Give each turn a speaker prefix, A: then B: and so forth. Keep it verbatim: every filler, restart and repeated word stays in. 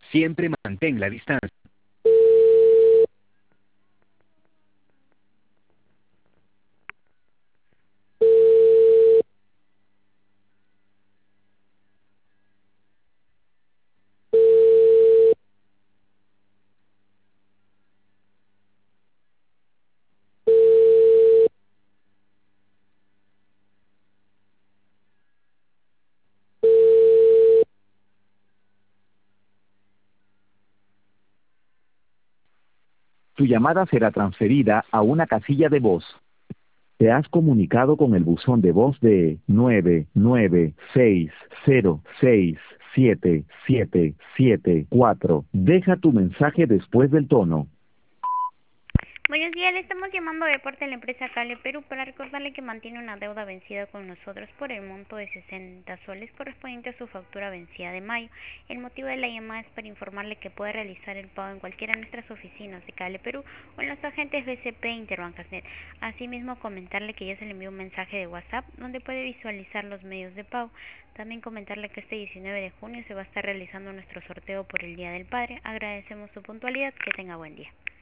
A: Siempre mantén la distancia.
B: Tu llamada será transferida a una casilla de voz. Te has comunicado con el buzón de voz de nueve nueve seis cero seis siete siete siete cuatro. Deja tu mensaje después del tono.
C: Buenos días, le estamos llamando de parte de la empresa Cable Perú para recordarle que mantiene una deuda vencida con nosotros por el monto de sesenta soles correspondiente a su factura vencida de mayo. El motivo de la llamada es para informarle que puede realizar el pago en cualquiera de nuestras oficinas de Cable Perú o en los agentes B C P e Interbancasnet. Asimismo, comentarle que ya se le envió un mensaje de WhatsApp donde puede visualizar los medios de pago. También comentarle que este diecinueve de junio se va a estar realizando nuestro sorteo por el Día del Padre. Agradecemos su puntualidad. Que tenga buen día.